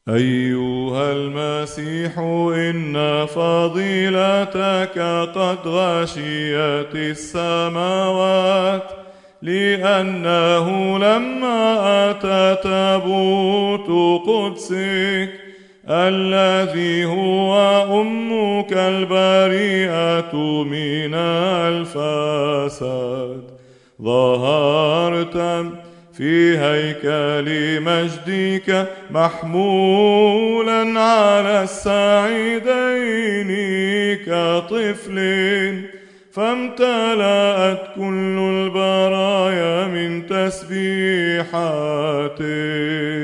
أيها المسيح إن فضيلتك قد غشيت السماوات، لأنه لما أتى تابوت قدسك الذي هو أمك البريئة من الفساد، ظهرت في هيكل مجدك محمولا على الساعدين كطفل، فامتلأت كل البرايا من تسبيحاتك.